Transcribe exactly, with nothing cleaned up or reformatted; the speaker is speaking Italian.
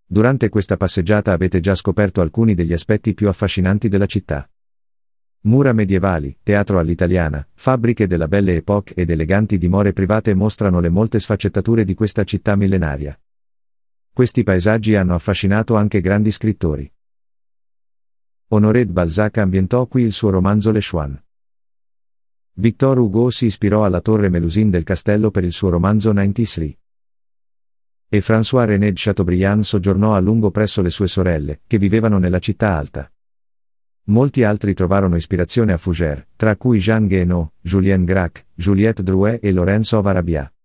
Durante questa passeggiata avete già scoperto alcuni degli aspetti più affascinanti della città. Mura medievali, teatro all'italiana, fabbriche della Belle Époque ed eleganti dimore private mostrano le molte sfaccettature di questa città millenaria. Questi paesaggi hanno affascinato anche grandi scrittori. Honoré de Balzac ambientò qui il suo romanzo Le Chouan. Victor Hugo si ispirò alla torre Mélusine del castello per il suo romanzo novantatré. E François-René de Chateaubriand soggiornò a lungo presso le sue sorelle, che vivevano nella città alta. Molti altri trovarono ispirazione a Fougères, tra cui Jean Guéhenno, Julien Gracq, Juliette Drouet e Laurent Sauvarat.